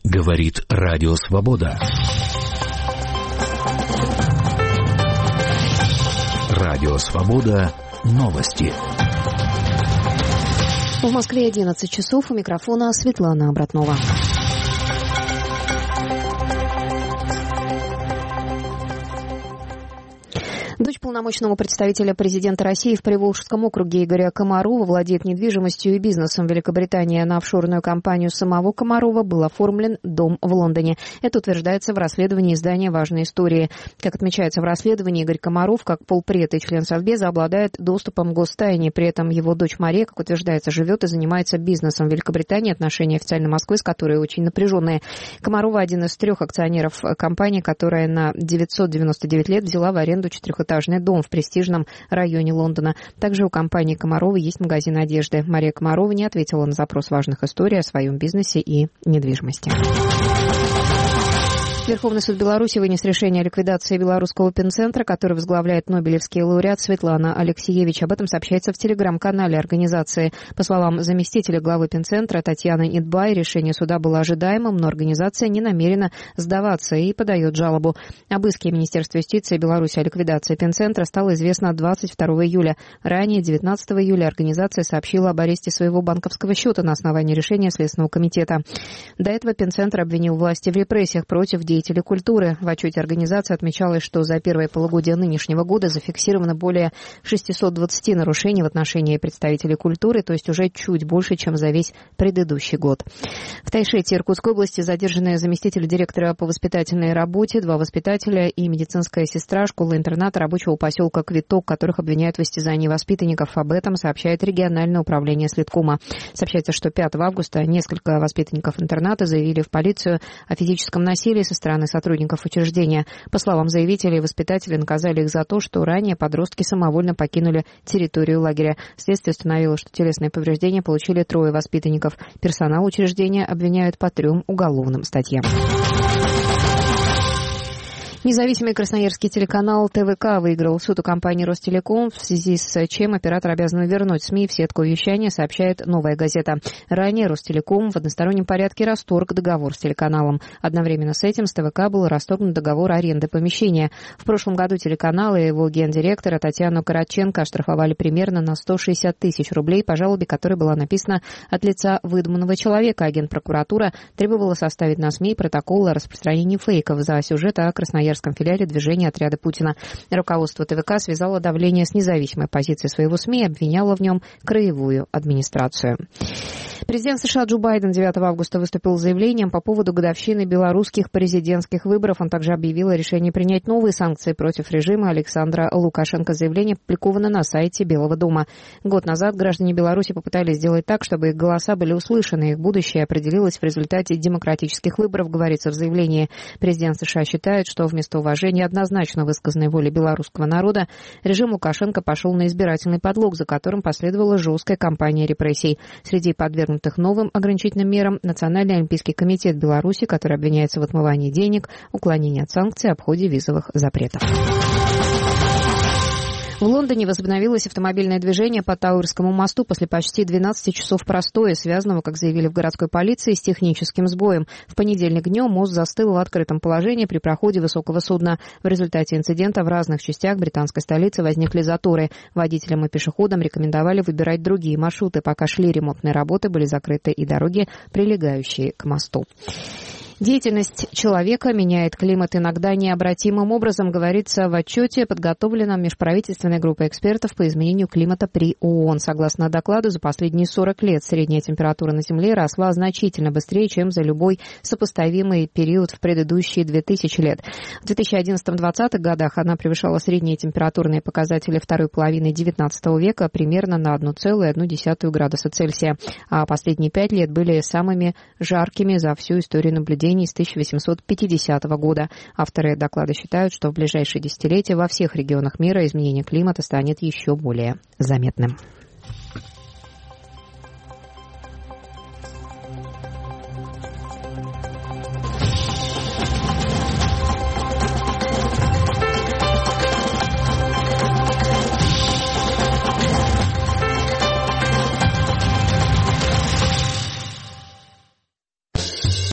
Говорит Радио Свобода. Радио Свобода. Новости. В Москве 11 часов. У микрофона Светлана Обратнова. Дочь полномочного представителя президента России в Приволжском округе Игоря Комарова владеет недвижимостью и бизнесом в Великобритании. На офшорную компанию самого Комарова был оформлен дом в Лондоне. Это утверждается в расследовании издания «Важные истории». Как отмечается в расследовании, Игорь Комаров, как полпред и член Совбеза, обладает доступом к гостайне. При этом его дочь Мария, как утверждается, живет и занимается бизнесом в Великобритании, отношения официальной Москвы с которой очень напряженные. Комарова один из 3 акционеров компании, которая на 999 лет взяла в аренду 4-этажный дом в престижном районе Лондона. Также у компании Комарова есть магазин одежды. Мария Комарова не ответила на запрос «Важных историй» о своем бизнесе и недвижимости. Верховный суд Беларуси вынес решение о ликвидации Белорусского пенцентра, который возглавляет нобелевский лауреат Светлана Алексиевич. Об этом сообщается в телеграм-канале организации. По словам заместителя главы пенцентра Татьяны Нидбай, решение суда было ожидаемым, но организация не намерена сдаваться и подает жалобу. Об иске Министерства юстиции Беларуси о ликвидации пенцентра стало известно 22 июля. Ранее, 19 июля, организация сообщила об аресте своего банковского счета на основании решения Следственного комитета. До этого пенцентр обвинил власти в репрессиях против деятелей культуры. В отчете организации отмечалось, что за первое полугодие нынешнего года зафиксировано более 620 нарушений в отношении представителей культуры, то есть уже чуть больше, чем за весь предыдущий год. В Тайшете Иркутской области задержаны заместитель директора по воспитательной работе, 2 воспитателя и медицинская сестра школы-интерната рабочего поселка Квиток, которых обвиняют в истязании воспитанников. Об этом сообщает региональное управление Следкома. Сообщается, что 5 августа несколько воспитанников интерната заявили в полицию о физическом насилии со стороны сотрудников учреждения. По словам заявителей, воспитатели наказали их за то, что ранее подростки самовольно покинули территорию лагеря. Следствие установило, что телесные повреждения получили 3 воспитанников. Персонал учреждения обвиняют по 3 уголовным статьям. Независимый красноярский телеканал ТВК выиграл суд у компании Ростелеком, в связи с чем оператор обязан вернуть СМИ в сетку вещания, сообщает «Новая газета». Ранее Ростелеком в одностороннем порядке расторг договор с телеканалом. Одновременно с этим с ТВК был расторгнут договор аренды помещения. В прошлом году телеканал и его гендиректора Татьяну Караченко оштрафовали примерно на 160 тысяч рублей по жалобе, которая была написана от лица выдуманного человека. Агент прокуратуры требовала составить на СМИ протокол о распространении фейков за сюжет о красноярском филиале движения отряда Путина. Руководство ТВК связало давление с независимой позицией своего СМИ и обвиняло в нем краевую администрацию. Президент США Джо Байден 9 августа выступил с заявлением по поводу годовщины белорусских президентских выборов. Он также объявил о решении принять новые санкции против режима Александра Лукашенко. Заявление опубликовано на сайте Белого дома. Год назад граждане Беларуси попытались сделать так, чтобы их голоса были услышаны. Их будущее определилось в результате демократических выборов, говорится в заявлении. Президент США считает, что вместо уважения однозначно высказанной воли белорусского народа режим Лукашенко пошел на избирательный подлог, за которым последовала жесткая кампания репрессий. Среди подвергнутых новым ограничительным мерам Национальный олимпийский комитет Беларуси, который обвиняется в отмывании денег, уклонении от санкций, обходе визовых запретов. В Лондоне возобновилось автомобильное движение по Тауэрскому мосту после почти 12 часов простоя, связанного, как заявили в городской полиции, с техническим сбоем. В понедельник днем мост застыл в открытом положении при проходе высокого судна. В результате инцидента в разных частях британской столицы возникли заторы. Водителям и пешеходам рекомендовали выбирать другие маршруты. Пока шли ремонтные работы, были закрыты и дороги, прилегающие к мосту. Деятельность человека меняет климат иногда необратимым образом, говорится в отчете, подготовленном межправительственной группой экспертов по изменению климата при ООН. Согласно докладу, за последние 40 лет средняя температура на Земле росла значительно быстрее, чем за любой сопоставимый период в предыдущие 2000 лет. В 2011-2020 годах она превышала средние температурные показатели второй половины XIX века примерно на 1,1 градуса Цельсия, а последние 5 лет были самыми жаркими за всю историю наблюдений с 1850 года. Авторы доклада считают, что в ближайшие десятилетия во всех регионах мира изменение климата станет еще более заметным.